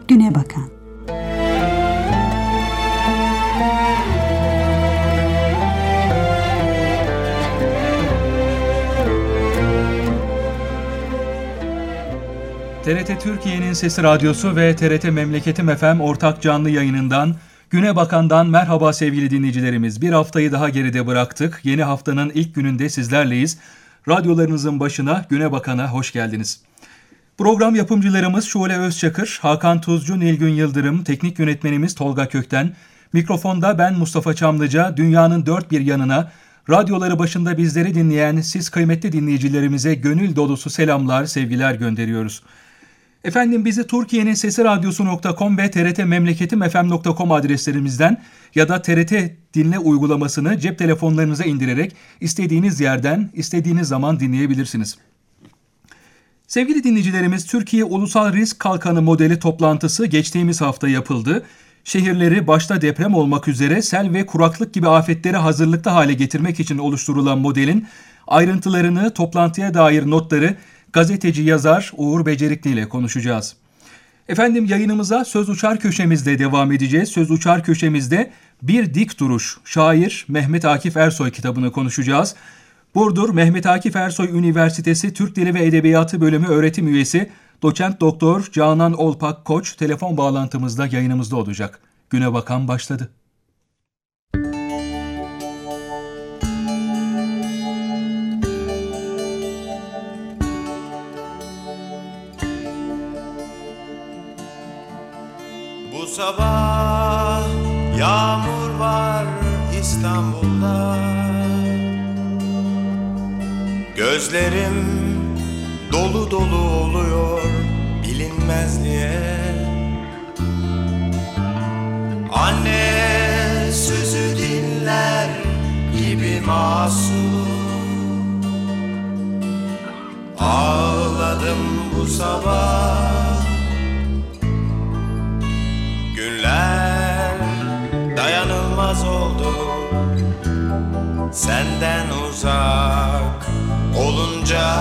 Güne Bakan. TRT Türkiye'nin Sesi Radyosu ve TRT Memleketim FM ortak canlı yayınından Güne Bakan'dan merhaba sevgili dinleyicilerimiz. Bir haftayı daha geride bıraktık. Yeni haftanın ilk gününde sizlerleyiz. Radyolarınızın başına Güne Bakan'a hoş geldiniz. Program yapımcılarımız Şule Özçakır, Hakan Tuzcu, Nilgün Yıldırım, teknik yönetmenimiz Tolga Kökten, mikrofonda ben Mustafa Çamlıca, dünyanın dört bir yanına, radyoları başında bizleri dinleyen siz kıymetli dinleyicilerimize gönül dolusu selamlar, sevgiler gönderiyoruz. Efendim bizi Türkiye'nin Sesi Radyosu.com ve trtmemleketimfm.com adreslerimizden ya da TRT Dinle uygulamasını cep telefonlarınıza indirerek istediğiniz yerden, istediğiniz zaman dinleyebilirsiniz. Sevgili dinleyicilerimiz, Türkiye Ulusal Risk Kalkanı modeli toplantısı geçtiğimiz hafta yapıldı. Şehirleri başta deprem olmak üzere sel ve kuraklık gibi afetlere hazırlıklı hale getirmek için oluşturulan modelin ayrıntılarını, toplantıya dair notları gazeteci yazar Uğur Becerikli ile konuşacağız. Efendim yayınımıza Söz Uçar Köşemizde devam edeceğiz. Söz Uçar Köşemizde Bir Dik Duruş, şair Mehmet Akif Ersoy kitabını konuşacağız. Burdur Mehmet Akif Ersoy Üniversitesi Türk Dili ve Edebiyatı Bölümü öğretim üyesi Doçent Doktor Canan Olpak Koç telefon bağlantımızda yayınımızda olacak. Güne Bakan başladı. Bu sabah yağmur var İstanbul'da. Gözlerim dolu dolu oluyor bilinmezliğe. Anne sözü dinler gibi masum. Ağladım bu sabah. Günler dayanılmaz oldu senden uzak olunca.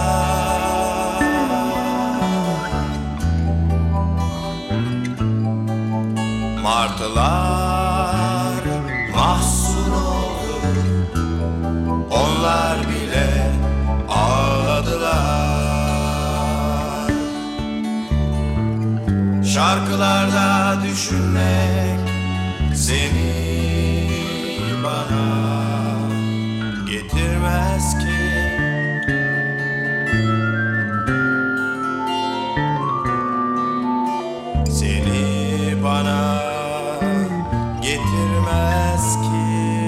Martılar mahzun oldu, onlar bile ağladılar. Şarkılarda düşünmek seni bana getirmez ki. Seni bana getirmez ki.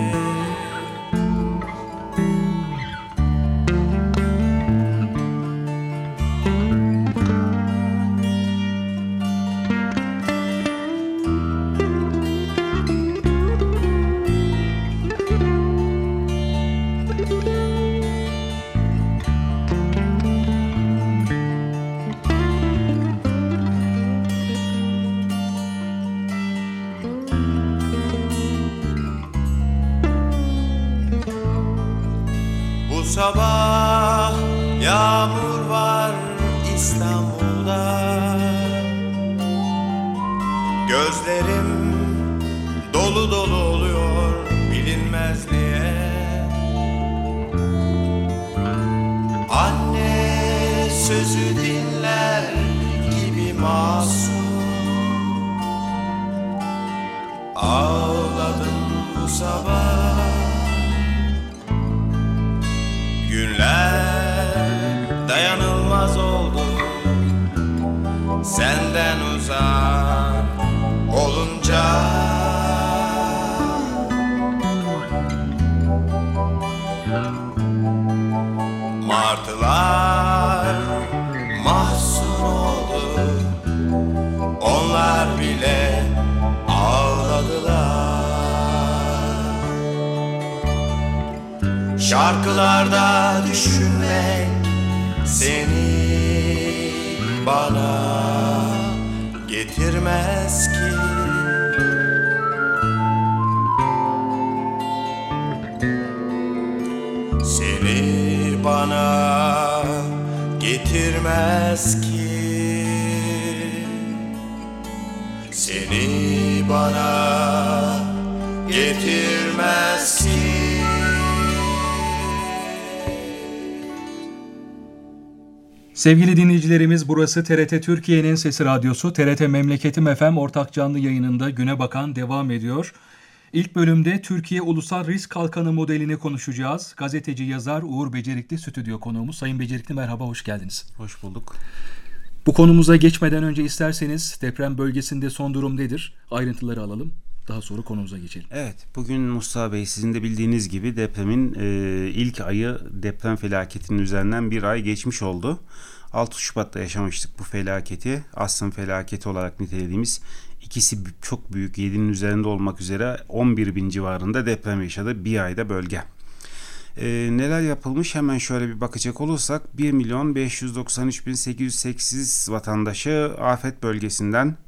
Bu sabah yağmur var İstanbul'da. Gözlerim dolu dolu oluyor bilinmezliğe. Anne sözü dinler gibi masum. Ağladım bu sabah. Günler dayanılmaz oldu senden uzak olunca. Martılar mahzun oldu, onlar bile ağladılar. Şarkılarda düşünmek seni bana getirmez ki. Seni bana getirmez ki. seni bana getirmez ki. Sevgili dinleyicilerimiz, burası TRT Türkiye'nin Sesi Radyosu, TRT Memleketim FM ortak canlı yayınında Güne Bakan devam ediyor. İlk bölümde Türkiye Ulusal Risk Kalkanı modelini konuşacağız. Gazeteci yazar Uğur Becerikli stüdyo konuğumuz. Sayın Becerikli, merhaba, hoş geldiniz. Hoş bulduk. Bu konumuza geçmeden önce isterseniz deprem bölgesinde son durum nedir? Ayrıntıları alalım. Daha sonra konumuza geçelim. Evet, bugün Mustafa Bey, sizin de bildiğiniz gibi depremin ilk ayı, deprem felaketinin üzerinden bir ay geçmiş oldu. 6 Şubat'ta yaşamıştık bu felaketi. Asrın felaketi olarak nitelediğimiz, ikisi çok büyük, 7'nin üzerinde olmak üzere 11 bin civarında deprem yaşadı bir ayda bölge. Neler yapılmış hemen şöyle bir bakacak olursak 1.593.808 vatandaşı afet bölgesinden,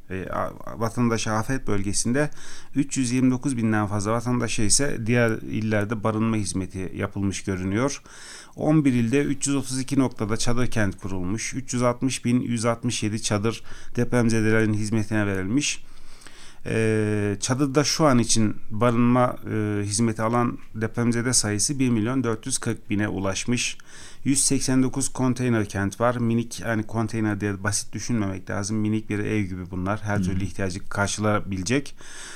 afet bölgesinde 329 binden fazla vatandaşa ise diğer illerde barınma hizmeti yapılmış görünüyor. 11 ilde 332 noktada çadır kent kurulmuş. 360.167 çadır depremzedelerin hizmetine verilmiş. Çadırda şu an için barınma hizmeti alan depremzede sayısı 1.440.000'e ulaşmış. 189 konteyner kent var. Minik, yani konteyner diye basit düşünmemek lazım. Minik bir ev gibi bunlar. Her türlü ihtiyacı karşılayabilecek.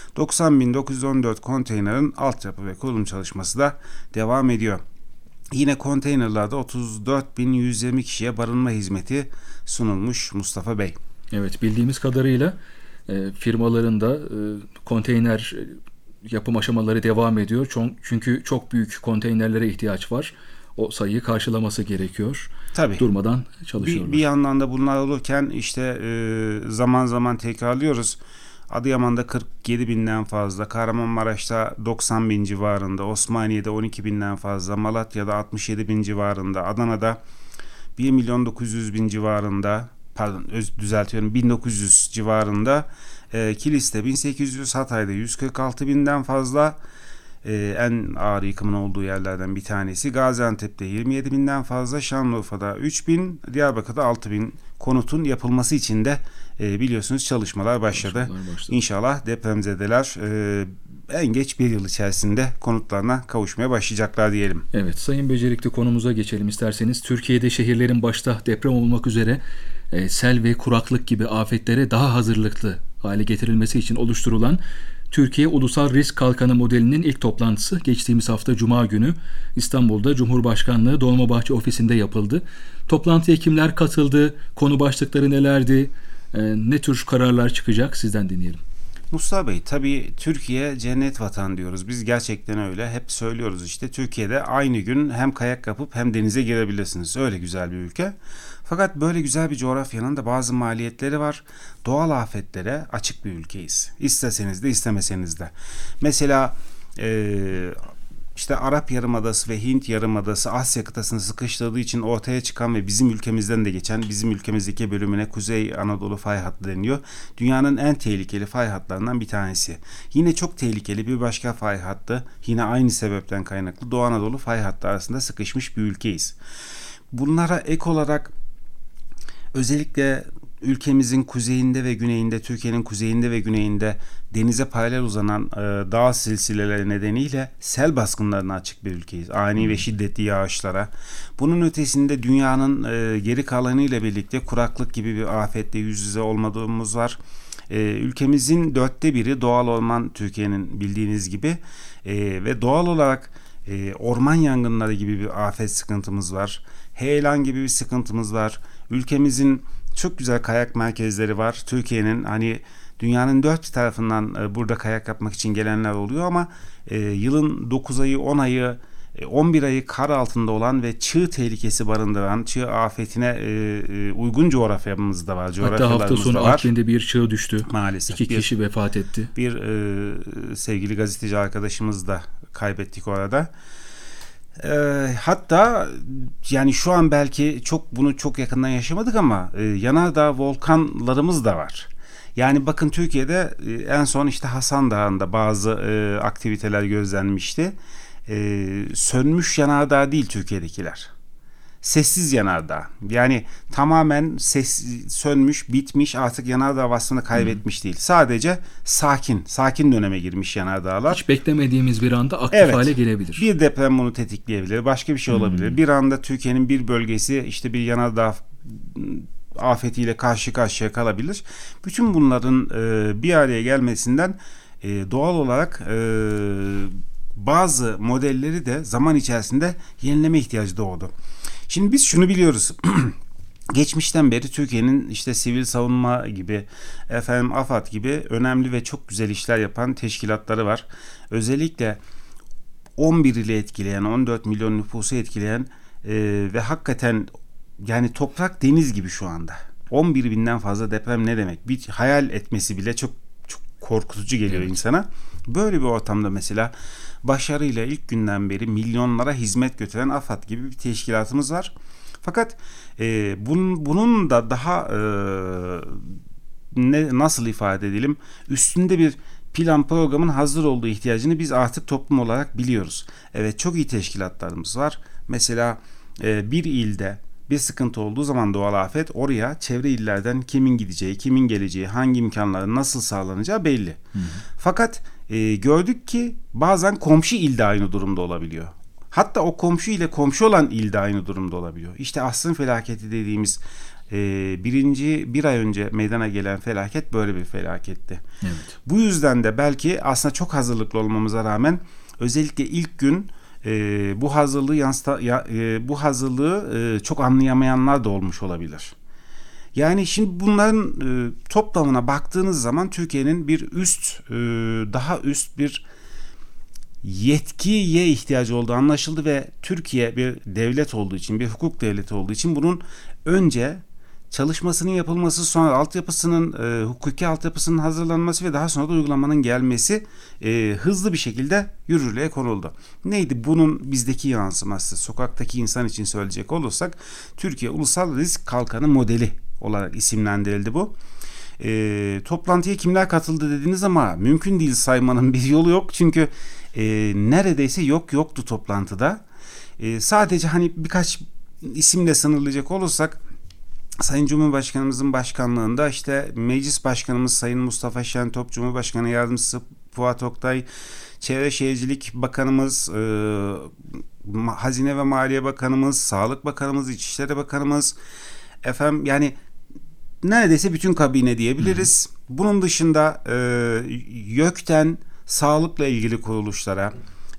90.914 konteynerin altyapı ve kurulum çalışması da devam ediyor. Yine konteynerlarda 34.120 kişiye barınma hizmeti sunulmuş Mustafa Bey. Evet, bildiğimiz kadarıyla firmaların da konteyner yapım aşamaları devam ediyor. Çünkü çok büyük konteynerlere ihtiyaç var. O sayıyı karşılaması gerekiyor. Tabii. Durmadan çalışıyorlar. Bir yandan da bunlar olurken işte zaman zaman tekrarlıyoruz. Adıyaman'da 47 binden fazla, Kahramanmaraş'ta 90 bin civarında, Osmaniye'de 12 binden fazla, Malatya'da 67 bin civarında, Adana'da 1.900.000 civarında, düzeltiyorum, 1900 civarında, Kilis'te 1800, Hatay'da 146 binden fazla, en ağır yıkımın olduğu yerlerden bir tanesi. Gaziantep'te 27 binden fazla, Şanlıurfa'da 3 bin, Diyarbakır'da 6 bin konutun yapılması için de biliyorsunuz çalışmalar başladı. İnşallah depremzedeler en geç bir yıl içerisinde konutlarına kavuşmaya başlayacaklar diyelim. Evet, Sayın Becerikli, konumuza geçelim isterseniz. Türkiye'de şehirlerin başta deprem olmak üzere sel ve kuraklık gibi afetlere daha hazırlıklı hale getirilmesi için oluşturulan Türkiye Ulusal Risk Kalkanı modelinin ilk toplantısı geçtiğimiz hafta Cuma günü İstanbul'da Cumhurbaşkanlığı Dolmabahçe ofisinde yapıldı. Toplantıya kimler katıldı, konu başlıkları nelerdi, ne tür kararlar çıkacak, sizden dinleyelim. Mustafa Bey, tabii Türkiye cennet vatan diyoruz. Biz gerçekten öyle. Hep söylüyoruz işte, Türkiye'de aynı gün hem kayak yapıp hem denize girebilirsiniz. Öyle güzel bir ülke. Fakat böyle güzel bir coğrafyanın da bazı maliyetleri var. Doğal afetlere açık bir ülkeyiz. İsteseniz de istemeseniz de. Mesela işte Arap Yarımadası ve Hint Yarımadası Asya kıtasını sıkıştırdığı için ortaya çıkan ve bizim ülkemizden de geçen, bizim ülkemizdeki bölümüne Kuzey Anadolu fay hattı deniliyor. Dünyanın en tehlikeli fay hatlarından bir tanesi. Yine çok tehlikeli bir başka fay hattı, yine aynı sebepten kaynaklı Doğu Anadolu fay hattı arasında sıkışmış bir ülkeyiz. Bunlara ek olarak özellikle ülkemizin kuzeyinde ve güneyinde, Türkiye'nin kuzeyinde ve güneyinde denize paralel uzanan dağ silsileleri nedeniyle sel baskınlarına açık bir ülkeyiz. Ani ve şiddetli yağışlara. Bunun ötesinde dünyanın geri kalanıyla birlikte kuraklık gibi bir afetle yüz yüze olmadığımız var. Ülkemizin 1/4 doğal orman, Türkiye'nin bildiğiniz gibi, ve doğal olarak orman yangınları gibi bir afet sıkıntımız var. Heyelan gibi bir sıkıntımız var. Ülkemizin çok güzel kayak merkezleri var. Türkiye'nin, hani dünyanın dört bir tarafından burada kayak yapmak için gelenler oluyor ama yılın 9 ayı, 10 ayı, 11 ayı kar altında olan ve çığ tehlikesi barındıran, çığ afetine uygun coğrafyamız da var. Hatta hafta sonu Artvin'de bir çığ düştü. Maalesef. 2 kişi vefat etti. Bir sevgili gazeteci arkadaşımız da kaybettik orada. Hatta yani şu an belki bunu çok yakından yaşamadık ama yanardağ volkanlarımız da var. Yani bakın, Türkiye'de en son işte Hasan Dağı'nda bazı aktiviteler gözlenmişti. Sönmüş yanardağ değil Türkiye'dekiler. sessiz yanardağ. Yani tamamen sönmüş, bitmiş, artık yanardağ vasfını kaybetmiş değil. Sadece sakin döneme girmiş yanardağlar. Hiç beklemediğimiz bir anda aktif hale gelebilir. Bir deprem bunu tetikleyebilir, başka bir şey olabilir. Bir anda Türkiye'nin bir bölgesi işte bir yanardağ afetiyle karşı karşıya kalabilir. Bütün bunların bir araya gelmesinden doğal olarak bazı modelleri de zaman içerisinde yenileme ihtiyacı doğdu. Şimdi biz şunu biliyoruz. Geçmişten beri Türkiye'nin işte sivil savunma gibi, AFAD gibi önemli ve çok güzel işler yapan teşkilatları var. Özellikle 11 ili etkileyen, 14 milyon nüfusu etkileyen ve hakikaten yani toprak deniz gibi şu anda. 11 binden fazla deprem ne demek? Bir hayal etmesi bile çok korkutucu geliyor insana. Böyle bir ortamda mesela başarıyla ilk günden beri milyonlara hizmet götüren AFAD gibi bir teşkilatımız var. Fakat bunun da daha nasıl ifade edelim, üstünde bir plan programın hazır olduğu ihtiyacını biz artık toplum olarak biliyoruz. Evet, çok iyi teşkilatlarımız var. Mesela bir ilde bir sıkıntı olduğu zaman doğal afet, oraya çevre illerden kimin gideceği, kimin geleceği, hangi imkanların nasıl sağlanacağı belli. Fakat gördük ki bazen komşu ilde aynı durumda olabiliyor. Hatta o komşu ile komşu olan ilde aynı durumda olabiliyor. İşte asrın felaketi dediğimiz bir ay önce meydana gelen felaket böyle bir felaketti. Evet. Bu yüzden de belki aslında çok hazırlıklı olmamıza rağmen özellikle ilk gün bu hazırlığı çok anlayamayanlar da olmuş olabilir. Yani şimdi bunların toplamına baktığınız zaman Türkiye'nin daha üst bir yetkiye ihtiyacı olduğu anlaşıldı ve Türkiye bir devlet olduğu için, bir hukuk devleti olduğu için bunun önce çalışmasının yapılması, sonra hukuki altyapısının hazırlanması ve daha sonra da uygulamanın gelmesi hızlı bir şekilde yürürlüğe konuldu. Neydi bunun bizdeki yansıması? Sokaktaki insan için söyleyecek olursak, Türkiye Ulusal Risk Kalkanı modeli olarak isimlendirildi bu. Toplantıya kimler katıldı dediniz ama mümkün değil saymanın bir yolu yok. Çünkü neredeyse yoktu toplantıda. Sadece hani birkaç isimle sınırlayacak olursak, Sayın Cumhurbaşkanımızın başkanlığında işte Meclis Başkanımız Sayın Mustafa Şentop, Cumhurbaşkanı Yardımcısı Fuat Oktay, Çevre Şehircilik Bakanımız, Hazine ve Maliye Bakanımız, Sağlık Bakanımız, İçişleri Bakanımız, yani neredeyse bütün kabine diyebiliriz. Bunun dışında YÖK'ten sağlıkla ilgili kuruluşlara,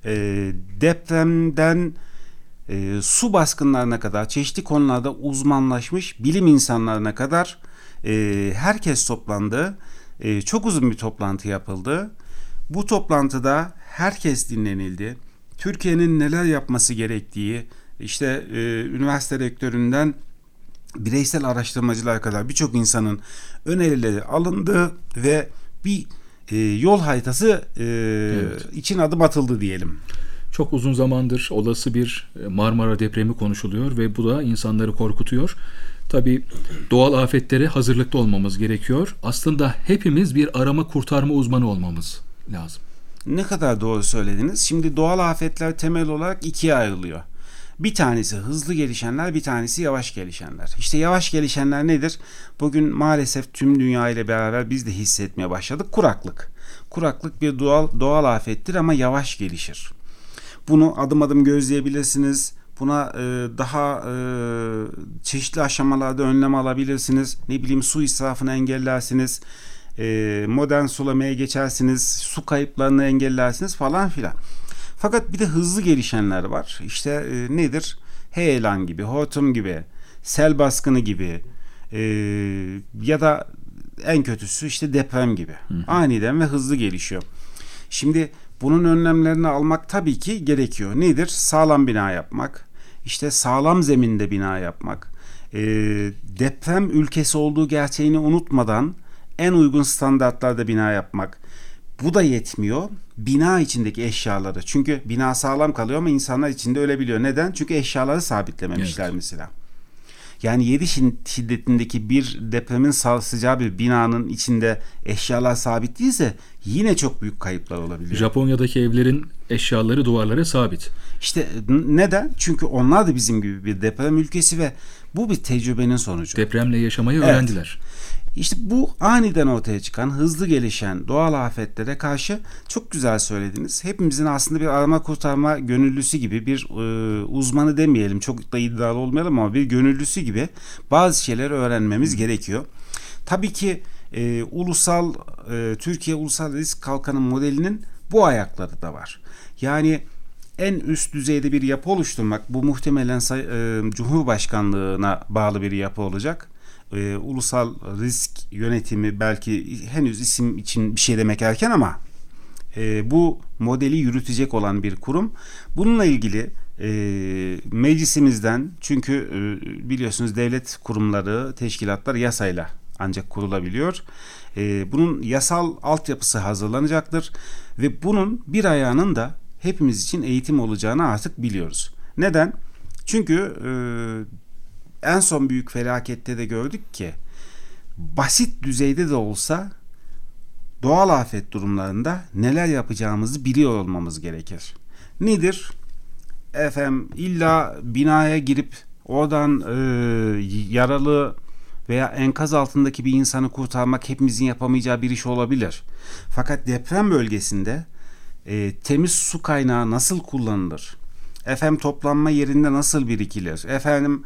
depremden su baskınlarına kadar çeşitli konularda uzmanlaşmış bilim insanlarına kadar herkes toplandı. Çok uzun bir toplantı yapıldı. Bu toplantıda herkes dinlenildi. Türkiye'nin neler yapması gerektiği, işte üniversite rektöründen bireysel araştırmacılar kadar birçok insanın önerileri alındı ve bir yol haritası için adım atıldı diyelim. Çok uzun zamandır olası bir Marmara depremi konuşuluyor ve bu da insanları korkutuyor. Tabii doğal afetlere hazırlıklı olmamız gerekiyor. Aslında hepimiz bir arama kurtarma uzmanı olmamız lazım. Ne kadar doğru söylediniz. Şimdi doğal afetler temel olarak ikiye ayrılıyor. Bir tanesi hızlı gelişenler, bir tanesi yavaş gelişenler. İşte yavaş gelişenler nedir? Bugün maalesef tüm dünya ile beraber biz de hissetmeye başladık. Kuraklık. Kuraklık bir doğal afettir ama yavaş gelişir. Bunu adım adım gözleyebilirsiniz. Buna daha çeşitli aşamalarda önlem alabilirsiniz. Su israfını engellersiniz. Modern sulamaya geçersiniz. Su kayıplarını engellersiniz falan filan. Fakat bir de hızlı gelişenler var. İşte nedir? Heyelan gibi, hortum gibi, sel baskını gibi ya da en kötüsü işte deprem gibi. Aniden ve hızlı gelişiyor. Şimdi bunun önlemlerini almak tabii ki gerekiyor. Nedir? Sağlam bina yapmak, işte sağlam zeminde bina yapmak, deprem ülkesi olduğu gerçeğini unutmadan en uygun standartlarda bina yapmak. Bu da yetmiyor. Bina içindeki eşyaları. Çünkü bina sağlam kalıyor ama insanlar içinde ölebiliyor. Neden? Çünkü eşyaları sabitlememişler mesela. Yani 7 şiddetindeki bir depremin sarsacağı bir binanın içinde eşyalar sabit değilse yine çok büyük kayıplar olabiliyor. Japonya'daki evlerin eşyaları duvarlara sabit. İşte neden? Çünkü onlar da bizim gibi bir deprem ülkesi ve bu bir tecrübenin sonucu. Depremle yaşamayı öğrendiler. İşte bu aniden ortaya çıkan, hızlı gelişen doğal afetlere karşı çok güzel söylediniz. Hepimizin aslında bir arama kurtarma gönüllüsü gibi, bir uzmanı demeyelim, çok da iddialı olmayalım ama bir gönüllüsü gibi bazı şeyleri öğrenmemiz gerekiyor. Tabii ki Türkiye Ulusal Risk Kalkanı modelinin bu ayakları da var. Yani en üst düzeyde bir yapı oluşturmak, bu muhtemelen Cumhurbaşkanlığına bağlı bir yapı olacak. Ulusal risk yönetimi, belki henüz isim için bir şey demek erken ama bu modeli yürütecek olan bir kurum. Bununla ilgili meclisimizden, çünkü biliyorsunuz devlet kurumları, teşkilatlar yasayla ancak kurulabiliyor. Bunun yasal altyapısı hazırlanacaktır ve bunun bir ayağının da hepimiz için eğitim olacağını artık biliyoruz. Neden? Çünkü en son büyük felakette de gördük ki basit düzeyde de olsa doğal afet durumlarında neler yapacağımızı biliyor olmamız gerekir. Nedir? Efendim, illa binaya girip oradan yaralı veya enkaz altındaki bir insanı kurtarmak hepimizin yapamayacağı bir iş olabilir. Fakat deprem bölgesinde temiz su kaynağı nasıl kullanılır? Efendim, toplanma yerinde nasıl birikilir? Efendim,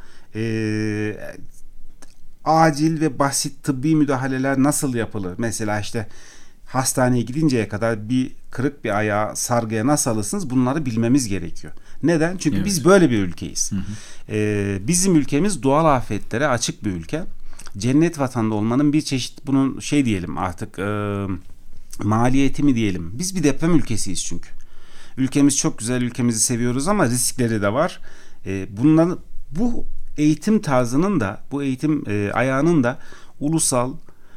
acil ve basit tıbbi müdahaleler nasıl yapılır? Mesela işte hastaneye gidinceye kadar bir kırık bir ayağı sargıya nasıl alırsınız? Bunları bilmemiz gerekiyor. Neden? Çünkü biz böyle bir ülkeyiz. Bizim ülkemiz doğal afetlere açık bir ülke. Cennet vatanda olmanın bir çeşit, bunun diyelim artık, maliyeti mi diyelim. Biz bir deprem ülkesiyiz çünkü. Ülkemiz çok güzel, ülkemizi seviyoruz ama riskleri de var. Bu eğitim tarzının da, bu eğitim ayağının da ulusal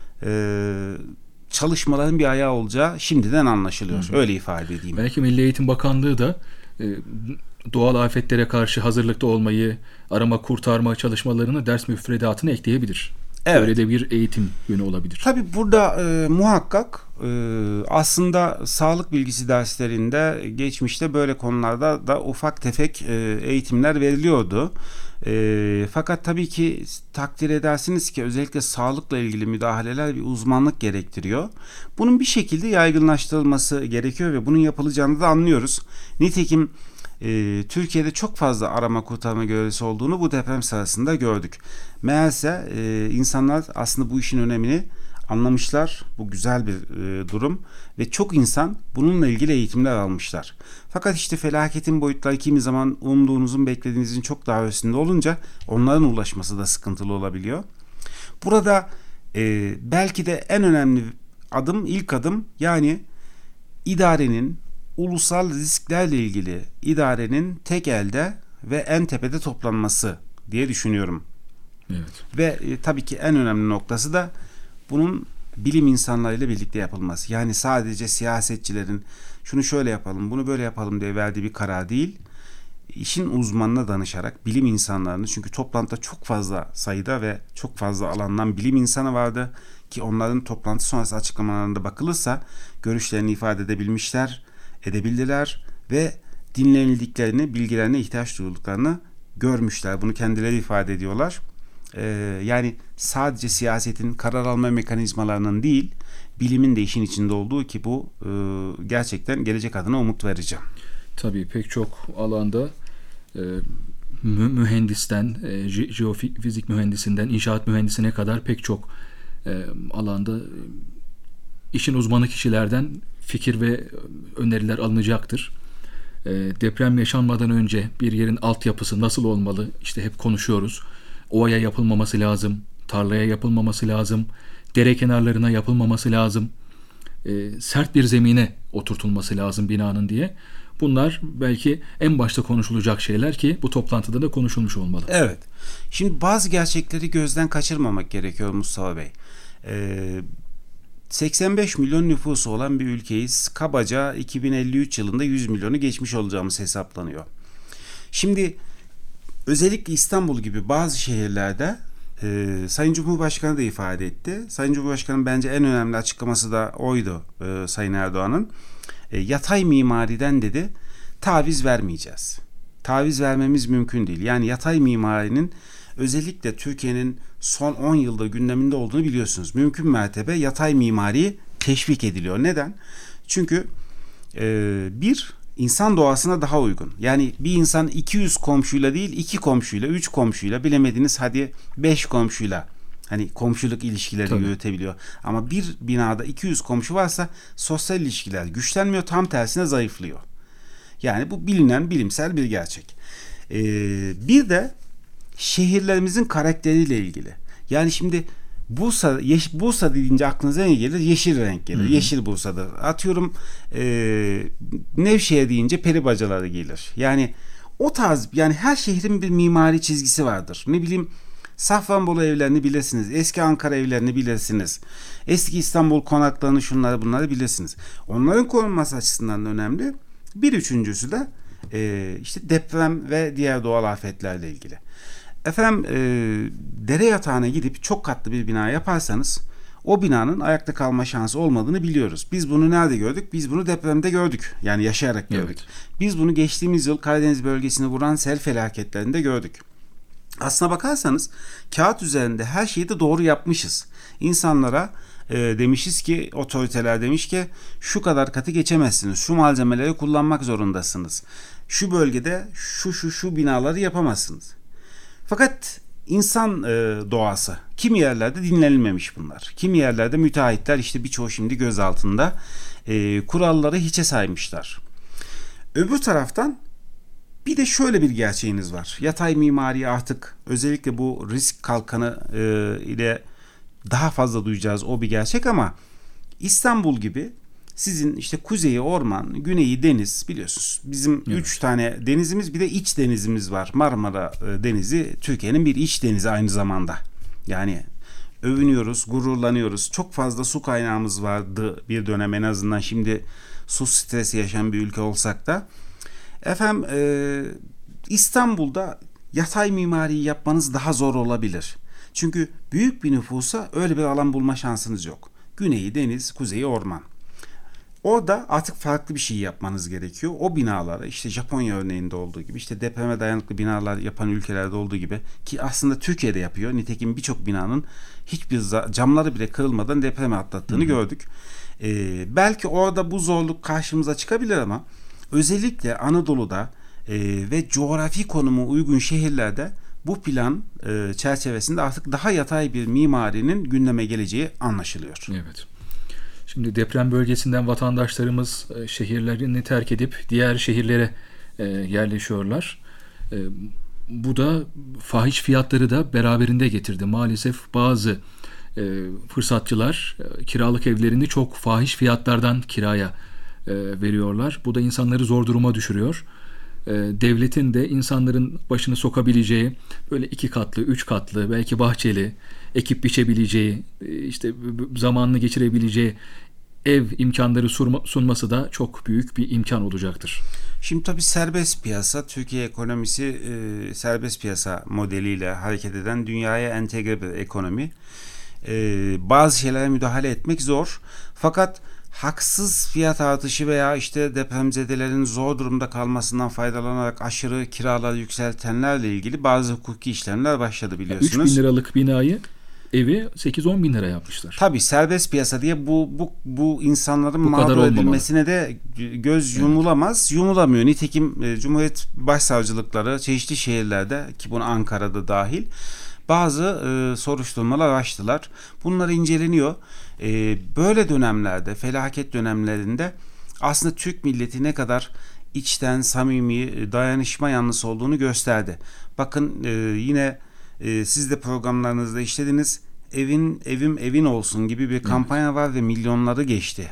çalışmaların bir ayağı olacağı şimdiden anlaşılıyor. Öyle ifade edeyim. Belki Milli Eğitim Bakanlığı da doğal afetlere karşı hazırlıkta olmayı, arama kurtarma çalışmalarını ders müfredatına ekleyebilir. Evet. Öyle de bir eğitim yönü olabilir. Tabii burada muhakkak aslında sağlık bilgisi derslerinde geçmişte böyle konularda da ufak tefek eğitimler veriliyordu. Fakat tabii ki takdir edersiniz ki özellikle sağlıkla ilgili müdahaleler bir uzmanlık gerektiriyor. Bunun bir şekilde yaygınlaştırılması gerekiyor ve bunun yapılacağını da anlıyoruz. Nitekim Türkiye'de çok fazla arama kurtarma görevlisi olduğunu bu deprem sırasında gördük. Meğerse insanlar aslında bu işin önemini anlamışlar. Bu güzel bir durum ve çok insan bununla ilgili eğitimler almışlar. Fakat işte felaketin boyutları kimi zaman umduğunuzun, beklediğinizin çok daha üstünde olunca onların ulaşması da sıkıntılı olabiliyor. Burada belki de en önemli adım, ilk adım, yani idarenin, ulusal risklerle ilgili idarenin tek elde ve en tepede toplanması diye düşünüyorum. Evet. Ve tabii ki en önemli noktası da bunun bilim insanlarıyla birlikte yapılması. Yani sadece siyasetçilerin şunu şöyle yapalım, bunu böyle yapalım diye verdiği bir karar değil. İşin uzmanına danışarak bilim insanlarını, çünkü toplantıda çok fazla sayıda ve çok fazla alandan bilim insanı vardı ki onların toplantı sonrası açıklamalarında bakılırsa görüşlerini ifade edebildiler ve dinlenildiklerini, bilgilerine ihtiyaç duyduklarını görmüşler. Bunu kendileri ifade ediyorlar. Yani sadece siyasetin, karar alma mekanizmalarının değil, bilimin de işin içinde olduğu ki bu gerçekten gelecek adına umut verici. Tabii pek çok alanda mühendisten, jeofizik mühendisinden, inşaat mühendisine kadar pek çok alanda işin uzmanı kişilerden fikir ve öneriler alınacaktır. Deprem yaşanmadan önce bir yerin altyapısı nasıl olmalı? İşte hep konuşuyoruz. Ovaya yapılmaması lazım, tarlaya yapılmaması lazım, dere kenarlarına yapılmaması lazım, sert bir zemine oturtulması lazım binanın diye. Bunlar belki en başta konuşulacak şeyler ki bu toplantıda da konuşulmuş olmalı. Evet. Şimdi bazı gerçekleri gözden kaçırmamak gerekiyor Mustafa Bey. 85 milyon nüfusu olan bir ülkeyiz. Kabaca 2053 yılında 100 milyonu geçmiş olacağımız hesaplanıyor. Şimdi Özellikle İstanbul gibi bazı şehirlerde Sayın Cumhurbaşkanı da ifade etti. Sayın Cumhurbaşkanı'nın bence en önemli açıklaması da oydu Sayın Erdoğan'ın. Yatay mimariden dedi taviz vermeyeceğiz. Taviz vermemiz mümkün değil. Yani yatay mimarinin özellikle Türkiye'nin son 10 yıldır gündeminde olduğunu biliyorsunuz. Mümkün mertebe yatay mimari teşvik ediliyor. Neden? Çünkü bir, insan doğasına daha uygun. Yani bir insan 200 komşuyla değil 2 komşuyla, 3 komşuyla, bilemediniz hadi 5 komşuyla hani komşuluk ilişkileri yürütebiliyor. Ama bir binada 200 komşu varsa sosyal ilişkiler güçlenmiyor, tam tersine zayıflıyor. Yani bu bilinen bilimsel bir gerçek. Bir de şehirlerimizin karakteriyle ilgili. Yani şimdi Bursa deyince aklınıza ne gelir? Yeşil renk gelir. Hı-hı. Yeşil Bursa'dır. Atıyorum Nevşehir deyince peri bacaları gelir. Yani o tarz, yani her şehrin bir mimari çizgisi vardır. Ne bileyim, Safranbolu evlerini bilirsiniz. Eski Ankara evlerini bilirsiniz. Eski İstanbul konaklarını, şunları bunları bilirsiniz. Onların korunması açısından önemli. Bir üçüncüsü de işte deprem ve diğer doğal afetlerle ilgili. Efendim dere yatağına gidip çok katlı bir bina yaparsanız o binanın ayakta kalma şansı olmadığını biliyoruz. Biz bunu nerede gördük? Biz bunu depremde gördük. Yani yaşayarak gördük. Evet. Biz bunu geçtiğimiz yıl Karadeniz bölgesini vuran sel felaketlerinde gördük. Aslına bakarsanız kağıt üzerinde her şeyi de doğru yapmışız. İnsanlara demişiz ki, otoriteler demiş ki şu kadar katı geçemezsiniz. Şu malzemeleri kullanmak zorundasınız. Şu bölgede şu binaları yapamazsınız. Fakat insan doğası, kimi yerlerde dinlenilmemiş bunlar. Kimi yerlerde müteahhitler işte birçoğu şimdi gözaltında, kuralları hiçe saymışlar. Öbür taraftan bir de şöyle bir gerçeğiniz var. Yatay mimari artık özellikle bu risk kalkanı ile daha fazla duyacağız, o bir gerçek, ama İstanbul gibi sizin işte kuzeyi orman, güneyi deniz, biliyorsunuz. Bizim 3 tane denizimiz, bir de iç denizimiz var. Marmara Denizi Türkiye'nin bir iç denizi aynı zamanda. Yani övünüyoruz, gururlanıyoruz. Çok fazla su kaynağımız vardı bir dönem en azından. Şimdi su stresi yaşayan bir ülke olsak da. Efendim İstanbul'da yatay mimariyi yapmanız daha zor olabilir. Çünkü büyük bir nüfusa öyle bir alan bulma şansınız yok. Güneyi deniz, kuzeyi orman. Orada artık farklı bir şey yapmanız gerekiyor. O binalara işte Japonya örneğinde olduğu gibi, işte depreme dayanıklı binalar yapan ülkelerde olduğu gibi, ki aslında Türkiye'de yapıyor. Nitekim birçok binanın hiçbir camları bile kırılmadan depremi atlattığını gördük. Belki orada bu zorluk karşımıza çıkabilir ama özellikle Anadolu'da ve coğrafi konumu uygun şehirlerde bu plan çerçevesinde artık daha yatay bir mimarinin gündeme geleceği anlaşılıyor. Evet. Şimdi deprem bölgesinden vatandaşlarımız şehirlerini terk edip diğer şehirlere yerleşiyorlar. Bu da fahiş fiyatları da beraberinde getirdi. Maalesef bazı fırsatçılar kiralık evlerini çok fahiş fiyatlardan kiraya veriyorlar. Bu da insanları zor duruma düşürüyor. Devletin de insanların başını sokabileceği böyle 2 katlı, 3 katlı, belki bahçeli, ekip biçebileceği, işte zamanını geçirebileceği ev imkanları sunması da çok büyük bir imkan olacaktır. Şimdi tabii serbest piyasa, Türkiye ekonomisi serbest piyasa modeliyle hareket eden dünyaya entegre bir ekonomi. Bazı şeylere müdahale etmek zor. Fakat haksız fiyat artışı veya işte depremzedelerin zor durumda kalmasından faydalanarak aşırı kiraları yükseltenlerle ilgili bazı hukuki işlemler başladı, biliyorsunuz. 3 bin liralık binayı, evi 8-10 bin lira yapmışlar. Tabii serbest piyasa diye bu insanların mağdur edilmesine de göz yumulamaz. Yumulamıyor. Nitekim Cumhuriyet Başsavcılıkları çeşitli şehirlerde, ki bunu Ankara'da dahil, bazı soruşturmalar açtılar. Bunlar inceleniyor. Böyle dönemlerde, felaket dönemlerinde aslında Türk milleti ne kadar içten, samimi, dayanışma yanlısı olduğunu gösterdi. Bakın yine siz de programlarınızda işlediniz. Evim olsun gibi bir kampanya var ve milyonları geçti.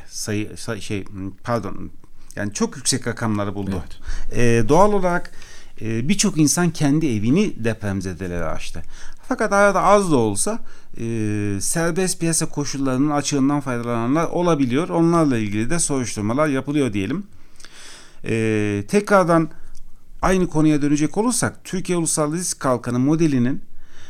Yani çok yüksek rakamları buldu. Evet. Doğal olarak birçok insan kendi evini depremzedelere açtı. Fakat arada az da olsa serbest piyasa koşullarının açığından faydalananlar olabiliyor. Onlarla ilgili de soruşturmalar yapılıyor diyelim. Tekrardan aynı konuya dönecek olursak, Türkiye Ulusal Risk Kalkanı modelinin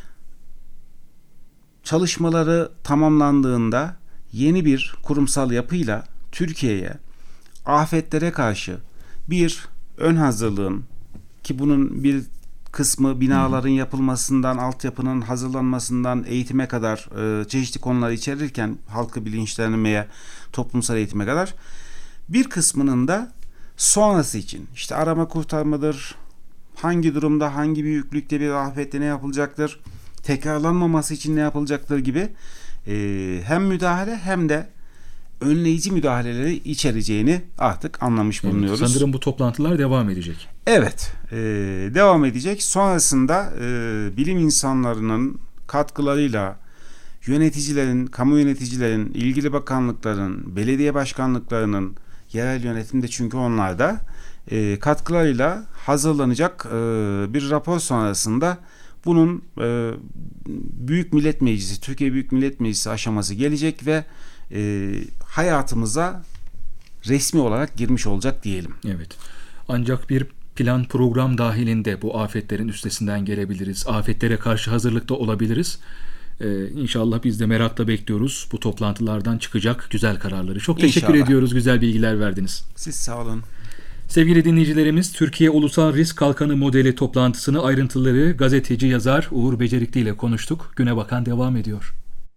çalışmaları tamamlandığında yeni bir kurumsal yapıyla Türkiye'ye afetlere karşı bir ön hazırlığın, ki bunun bir kısmı binaların yapılmasından, altyapının hazırlanmasından eğitime kadar çeşitli konular içerirken, halkı bilinçlenmeye, toplumsal eğitime kadar, bir kısmının da sonrası için, işte arama kurtarmadır, hangi durumda, hangi büyüklükte bir afette ne yapılacaktır, tekrarlanmaması için ne yapılacaktır gibi hem müdahale hem de önleyici müdahaleleri içereceğini artık anlamış bulunuyoruz. Sanırım bu toplantılar devam edecek. Evet, devam edecek. Sonrasında bilim insanlarının katkılarıyla yöneticilerin, kamu yöneticilerin, ilgili bakanlıkların, belediye başkanlıklarının, yerel yönetimde, çünkü onlar da katkılarıyla hazırlanacak bir rapor sonrasında bunun Büyük Millet Meclisi, Türkiye Büyük Millet Meclisi aşaması gelecek ve hayatımıza resmi olarak girmiş olacak diyelim. Evet. Ancak bir plan program dahilinde bu afetlerin üstesinden gelebiliriz. Afetlere karşı hazırlıkta olabiliriz. İnşallah biz de merakla bekliyoruz bu toplantılardan çıkacak güzel kararları. Çok teşekkür İnşallah. ediyoruz. Güzel bilgiler verdiniz. Siz sağ olun. Sevgili dinleyicilerimiz, Türkiye Ulusal Risk Kalkanı modeli toplantısını, ayrıntıları gazeteci yazar Uğur Becerikli ile konuştuk. Güne Bakan devam ediyor.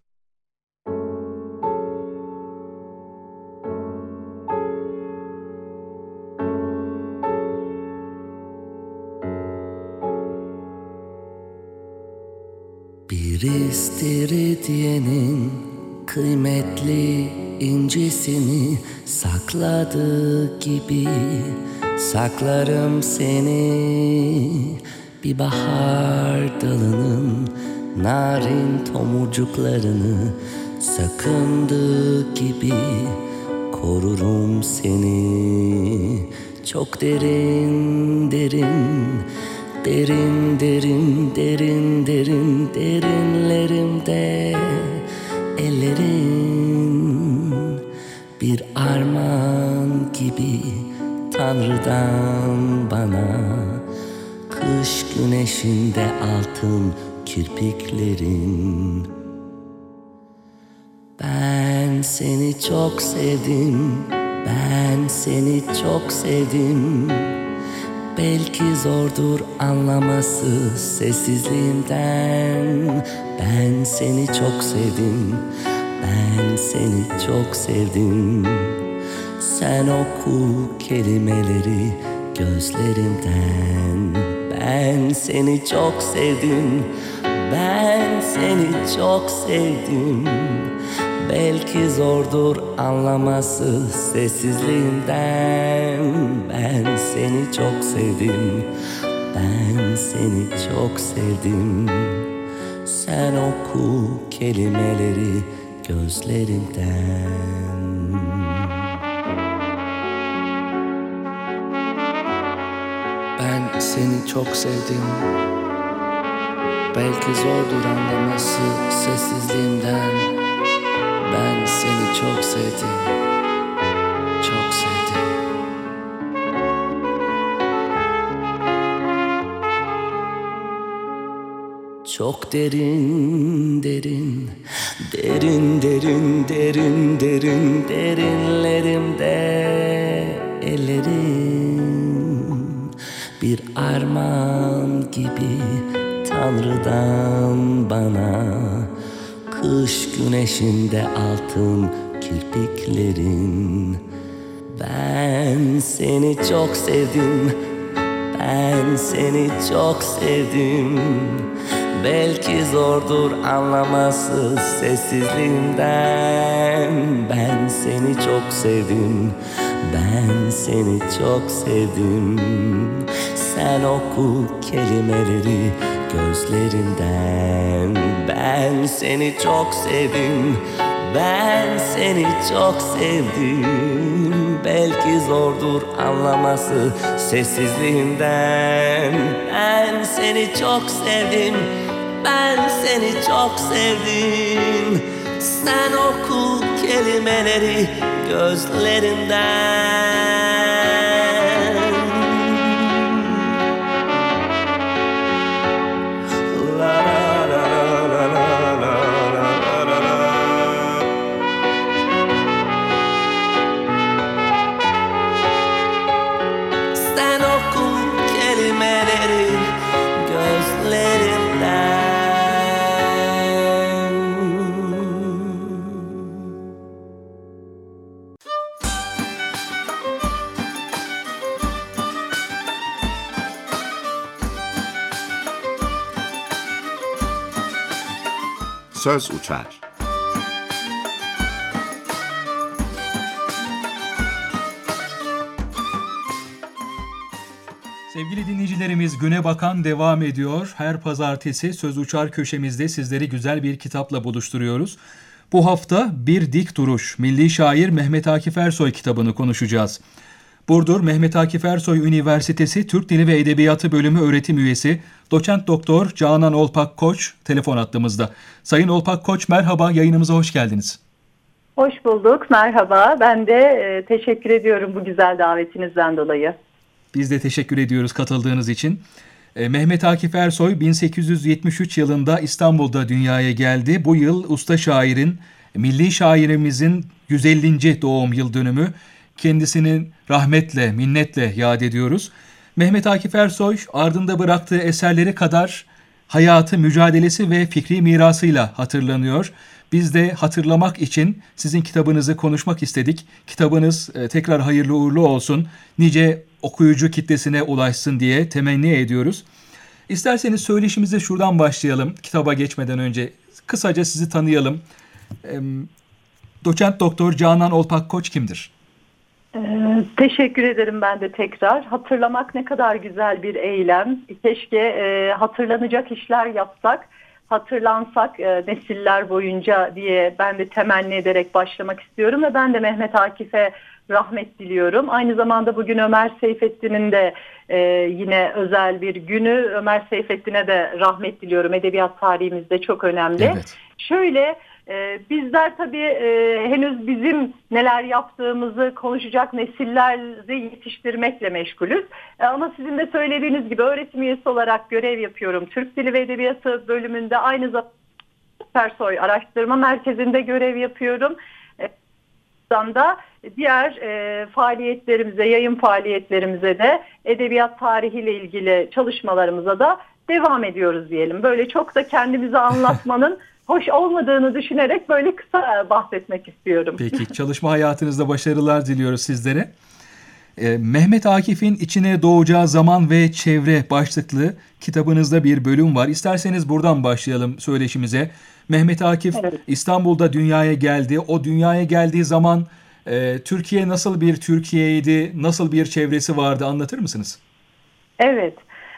Bir istiridyenin kıymetli incisini sakladığı gibi saklarım seni. Bir bahar dalının narin tomurcuklarını sakındığı gibi korurum seni. Çok derin derin, derin derin derin derin derinlerimde ellerin bir armağan gibi Tanrı'dan bana. Kış güneşinde altın kirpiklerin. Ben seni çok sevdim, ben seni çok sevdim. Belki zordur anlaması sessizliğimden. Ben seni çok sevdim, ben seni çok sevdim. Sen oku kelimeleri gözlerimden. Ben seni çok sevdim, ben seni çok sevdim. Belki zordur anlaması sessizliğinden. Ben seni çok sevdim, ben seni çok sevdim. Sen oku kelimeleri gözlerimden. Ben seni çok sevdim. Belki zordur anlaması sessizliğimden. Ben seni çok sevdim, çok sevdim. Çok derin derin, derin derin derin derin derinlerimde ellerim bir armağan gibi Tanrı'dan bana. Kış güneşinde altın kirpiklerin. Ben seni çok sevdim, ben seni çok sevdim. Belki zordur anlaması sessizliğimden. Ben seni çok sevdim, ben seni çok sevdim. Sen oku kelimeleri gözlerinden. Ben seni çok sevdim, ben seni çok sevdim. Belki zordur anlaması sessizliğinden. Ben seni çok sevdim, ben seni çok sevdim. Sen oku kelimeleri gözlerinden. söz uçar. Sevgili dinleyicilerimiz, Güne Bakan devam ediyor. Her pazartesi Söz Uçar köşemizde sizleri güzel bir kitapla buluşturuyoruz. Bu hafta Bir Dik Duruş, milli şair Mehmet Akif Ersoy kitabını konuşacağız. Burdur Mehmet Akif Ersoy Üniversitesi Türk Dili ve Edebiyatı Bölümü öğretim üyesi Doçent Doktor Canan Olpak Koç telefon hattımızda. Sayın Olpak Koç, merhaba, yayınımıza hoş geldiniz. Hoş bulduk, merhaba. Ben de teşekkür ediyorum bu güzel davetinizden dolayı. Biz de teşekkür ediyoruz katıldığınız için. Mehmet Akif Ersoy 1873 yılında İstanbul'da dünyaya geldi. Bu yıl usta şairin, milli şairimizin 150. doğum yıl dönümü. Kendisini rahmetle, minnetle yad ediyoruz. Mehmet Akif Ersoy ardında bıraktığı eserleri kadar hayatı, mücadelesi ve fikri mirasıyla hatırlanıyor. Biz de hatırlamak için sizin kitabınızı konuşmak istedik. Kitabınız tekrar hayırlı uğurlu olsun, nice okuyucu kitlesine ulaşsın diye temenni ediyoruz. İsterseniz söyleşimize şuradan başlayalım. Kitaba geçmeden önce kısaca sizi tanıyalım. Doçent Doktor Canan Olpak Koç kimdir? Teşekkür ederim ben de tekrar. Hatırlamak ne kadar güzel bir eylem. Keşke hatırlanacak işler yapsak, hatırlansak nesiller boyunca diye ben de temenni ederek başlamak istiyorum ve ben de Mehmet Akif'e rahmet diliyorum. Aynı zamanda bugün Ömer Seyfettin'in de yine özel bir günü. Ömer Seyfettin'e de rahmet diliyorum. Edebiyat tarihimizde çok önemli. Evet. Şöyle bizler tabii henüz bizim neler yaptığımızı konuşacak nesilleri yetiştirmekle meşgulüz. Ama sizin de söylediğiniz gibi öğretim üyesi olarak görev yapıyorum. Türk Dili ve Edebiyatı bölümünde, aynı zamanda Ersoy Araştırma Merkezi'nde görev yapıyorum. Da diğer faaliyetlerimize, yayın faaliyetlerimize de edebiyat tarihiyle ilgili çalışmalarımıza da devam ediyoruz diyelim. Böyle çok da kendimizi anlatmanın hoş olmadığını düşünerek böyle kısa bahsetmek istiyorum. Peki, çalışma hayatınızda başarılar diliyoruz sizlere. Mehmet Akif'in içine doğacağı zaman ve çevre başlıklı kitabınızda bir bölüm var. İsterseniz buradan başlayalım söyleşimize. Mehmet Akif Evet. İstanbul'da dünyaya geldi. O dünyaya geldiği zaman Türkiye nasıl bir Türkiye'ydi, nasıl bir çevresi vardı, anlatır mısınız? Evet,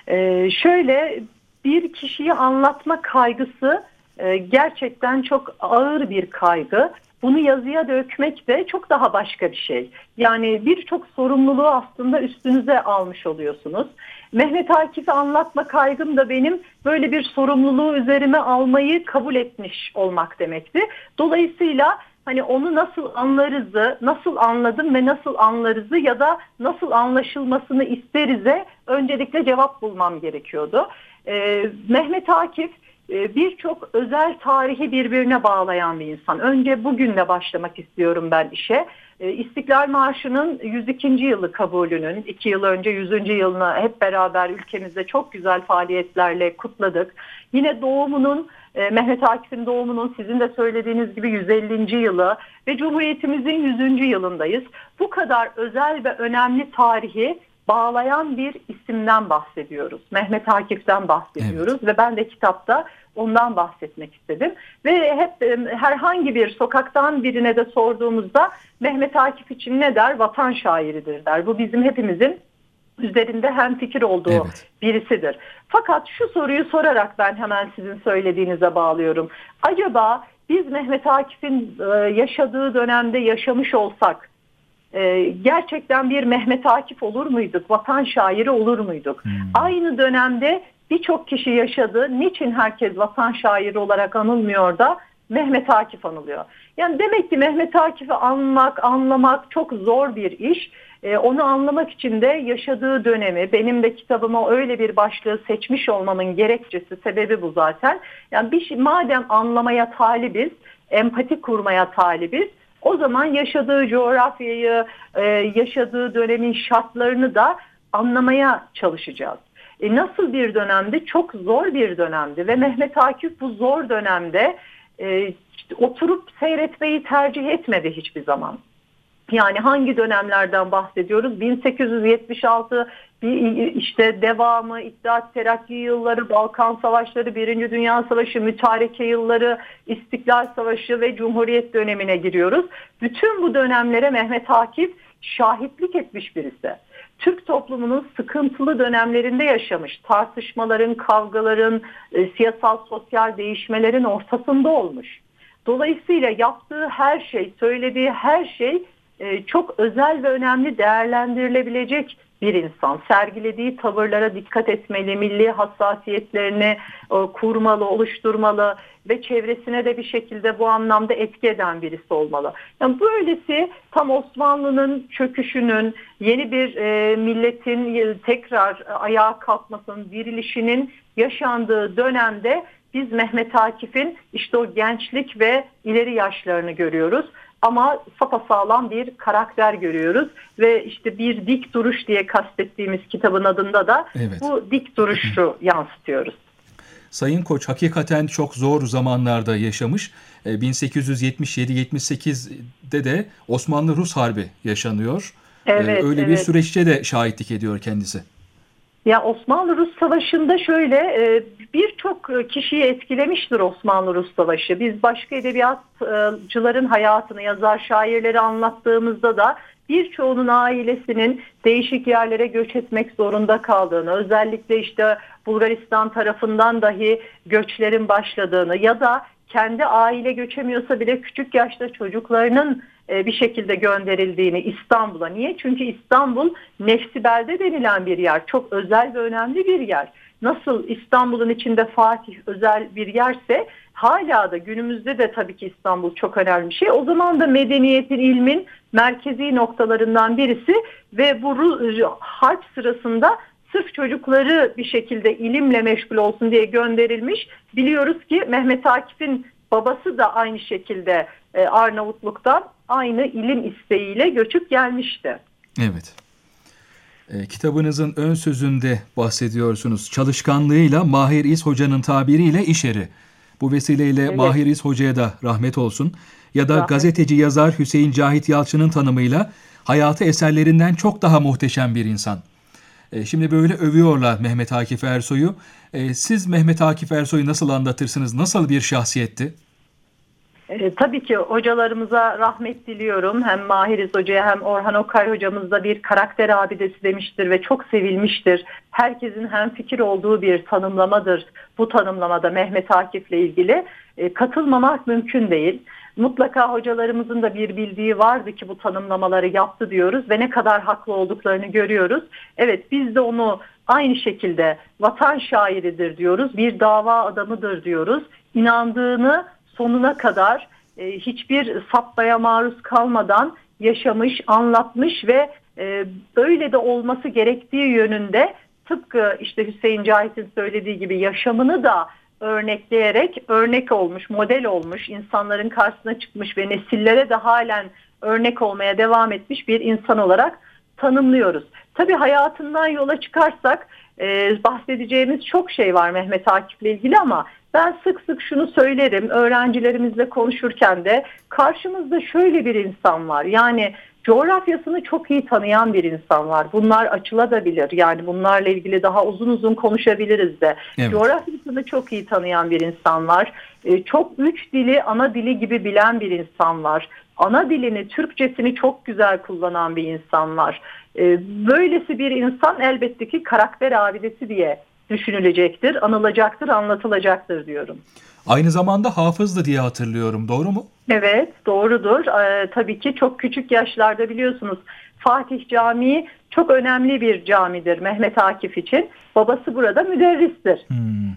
şöyle bir kişiyi anlatma kaygısı gerçekten çok ağır bir kaygı. Bunu yazıya dökmek de çok daha başka bir şey. Yani birçok sorumluluğu aslında üstünüze almış oluyorsunuz. Mehmet Akif'i anlatma kaygım da benim böyle bir sorumluluğu üzerime almayı kabul etmiş olmak demekti. Dolayısıyla hani onu nasıl anlarızı, nasıl anladım ve nasıl anlarızı ya da nasıl anlaşılmasını isterize öncelikle cevap bulmam gerekiyordu. Mehmet Akif birçok özel tarihi birbirine bağlayan bir insan. Önce bugünle başlamak istiyorum ben işe. İstiklal Marşı'nın 102. yılı kabulünün, 2 yıl önce 100. yılını hep beraber ülkemizde çok güzel faaliyetlerle kutladık. Yine doğumunun, Mehmet Akif'in doğumunun sizin de söylediğiniz gibi 150. yılı ve Cumhuriyetimizin 100. yılındayız. Bu kadar özel ve önemli tarihi bağlayan bir isimden bahsediyoruz. Mehmet Akif'ten bahsediyoruz. Evet. Ve ben de kitapta ondan bahsetmek istedim. Ve hep herhangi bir sokaktan birine de sorduğumuzda Mehmet Akif için ne der? Vatan şairidir der. Bu bizim hepimizin üzerinde hemfikir olduğu birisidir. Fakat şu soruyu sorarak ben hemen sizin söylediğinize bağlıyorum. Acaba biz Mehmet Akif'in yaşadığı dönemde yaşamış olsak gerçekten bir Mehmet Akif olur muyduk? Vatan şairi olur muyduk? Aynı dönemde birçok kişi yaşadı. Niçin herkes vatan şairi olarak anılmıyor da Mehmet Akif anılıyor? Yani demek ki Mehmet Akif'i anlamak çok zor bir iş. Onu anlamak için de yaşadığı dönemi, benim de kitabıma öyle bir başlığı seçmiş olmamın gerekçesi, sebebi bu zaten. Yani madem anlamaya talibiz, empati kurmaya talibiz, o zaman yaşadığı coğrafyayı, yaşadığı dönemin şartlarını da anlamaya çalışacağız. Nasıl bir dönemdi? Çok zor bir dönemdi ve Mehmet Akif bu zor dönemde oturup seyretmeyi tercih etmedi hiçbir zaman. Yani hangi dönemlerden bahsediyoruz? 1876, işte devamı, İttihat Terakki yılları, Balkan Savaşları, Birinci Dünya Savaşı, mütareke yılları, İstiklal Savaşı ve Cumhuriyet dönemine giriyoruz. Bütün bu dönemlere Mehmet Akif şahitlik etmiş birisi. Türk toplumunun sıkıntılı dönemlerinde yaşamış, tartışmaların, kavgaların, siyasal sosyal değişmelerin ortasında olmuş. Dolayısıyla yaptığı her şey, söylediği her şey çok özel ve önemli değerlendirilebilecek bir insan. Sergilediği tavırlara dikkat etmeli, milli hassasiyetlerini kurmalı, oluşturmalı ve çevresine de bir şekilde bu anlamda etki eden birisi olmalı. Yani böylesi tam Osmanlı'nın çöküşünün, yeni bir milletin tekrar ayağa kalkmasının, dirilişinin yaşandığı dönemde biz Mehmet Akif'in işte o gençlik ve ileri yaşlarını görüyoruz. Ama sapasağlam bir karakter görüyoruz ve işte bir dik duruş diye kastettiğimiz kitabın adında da bu dik duruşu yansıtıyoruz. Sayın Koç hakikaten çok zor zamanlarda yaşamış. 1877-78'de de Osmanlı-Rus Harbi yaşanıyor. Öyle bir süreçte de şahitlik ediyor kendisi. Ya Osmanlı-Rus Savaşı'nda şöyle birçok kişiyi etkilemiştir Osmanlı-Rus Savaşı. Biz başka edebiyatçıların hayatını, yazar, şairleri anlattığımızda da birçoğunun ailesinin değişik yerlere göç etmek zorunda kaldığını, özellikle işte Bulgaristan tarafından dahi göçlerin başladığını ya da kendi aile göçemiyorsa bile küçük yaşta çocuklarının bir şekilde gönderildiğini İstanbul'a. Niye? Çünkü İstanbul Nefsibelde denilen bir yer. Çok özel ve önemli bir yer. Nasıl İstanbul'un içinde Fatih özel bir yerse hala da günümüzde de tabii ki İstanbul çok önemli bir şey. O zaman da medeniyetin, ilmin merkezi noktalarından birisi ve bu harp sırasında sırf çocukları bir şekilde ilimle meşgul olsun diye gönderilmiş. Biliyoruz ki Mehmet Akif'in babası da aynı şekilde Arnavutluk'tan aynı ilim isteğiyle göçüp gelmişti. Evet. Kitabınızın ön sözünde bahsediyorsunuz. Çalışkanlığıyla Mahir İz Hoca'nın tabiriyle iş eri. Bu vesileyle Mahir İz Hoca'ya da rahmet olsun. Ya da gazeteci yazar Hüseyin Cahit Yalçın'ın tanımıyla hayatı eserlerinden çok daha muhteşem bir insan. Şimdi böyle övüyorlar Mehmet Akif Ersoy'u. Siz Mehmet Akif Ersoy'u nasıl anlatırsınız? Nasıl bir şahsiyetti? Tabii ki hocalarımıza rahmet diliyorum. Hem Mahiriz Hoca'ya hem Orhan Okay hocamız da bir karakter abidesi demiştir ve çok sevilmiştir. Herkesin hemfikir olduğu bir tanımlamadır. Bu tanımlamada Mehmet Akif'le ilgili katılmamak mümkün değil. Mutlaka hocalarımızın da bir bildiği vardı ki bu tanımlamaları yaptı diyoruz ve ne kadar haklı olduklarını görüyoruz. Evet, biz de onu aynı şekilde vatan şairidir diyoruz, bir dava adamıdır diyoruz. İnandığını sonuna kadar hiçbir sapmaya maruz kalmadan yaşamış, anlatmış ve öyle de olması gerektiği yönünde tıpkı işte Hüseyin Cahit'in söylediği gibi yaşamını da örnekleyerek örnek olmuş, model olmuş, insanların karşısına çıkmış ve nesillere de halen örnek olmaya devam etmiş bir insan olarak tanımlıyoruz. Tabii hayatından yola çıkarsak bahsedeceğimiz çok şey var Mehmet Akif'le ilgili ama ben sık sık şunu söylerim, öğrencilerimizle konuşurken de karşımızda şöyle bir insan var. Yani coğrafyasını çok iyi tanıyan bir insan var. Bunlar açılabilir. Yani bunlarla ilgili daha uzun uzun konuşabiliriz de. Evet. Coğrafyasını çok iyi tanıyan bir insan var. Çok üç dili ana dili gibi bilen bir insan var. Ana dilini, Türkçesini çok güzel kullanan bir insan var. Böylesi bir insan elbette ki karakter abidesi diye düşünülecektir, anılacaktır, anlatılacaktır diyorum. Aynı zamanda hafızdı diye hatırlıyorum. Doğru mu? Evet, doğrudur. Tabii ki çok küçük yaşlarda biliyorsunuz Fatih Camii çok önemli bir camidir Mehmet Akif için. Babası burada müderristir.